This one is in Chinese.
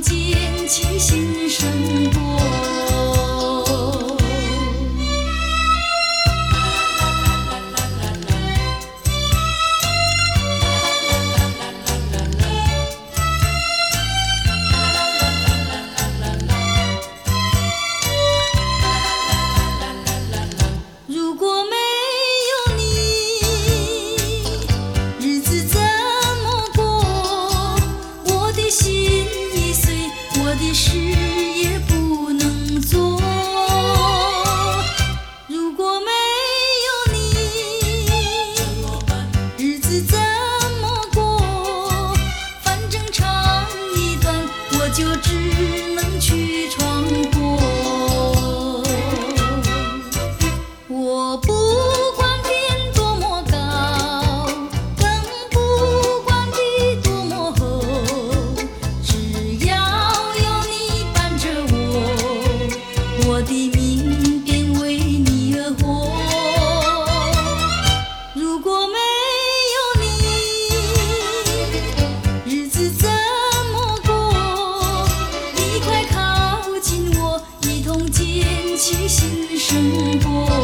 建起新生活。如果没有你，日子怎么过？我的心已碎，我的事也不能做。如果没有你，日子怎么过？反正长一段，我就只能去闯祸。我不管天多么高，更不管地多么厚，只要有你伴着我，我的命便为你而活。如果没有你，日子怎么过？你快靠近我，一同建起新生活。